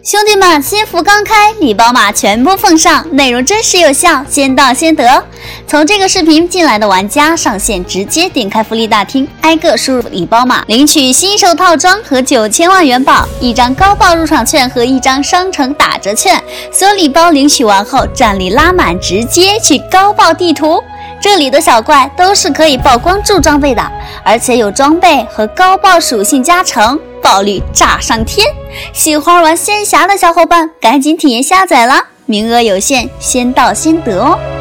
兄弟们，新服刚开，礼包码全部奉上，内容真实有效，先到先得。从这个视频进来的玩家上线直接点开福利大厅，挨个输入礼包码，领取新手套装和9000万元宝、1张高爆入场券和1张商城打折券。所有礼包领取完后，战力拉满，直接去高爆地图。这里的小怪都是可以爆光柱装备的，而且有装备和高爆属性加成，爆率炸上天。喜欢玩仙侠的小伙伴赶紧体验下载啦，名额有限，先到先得哦。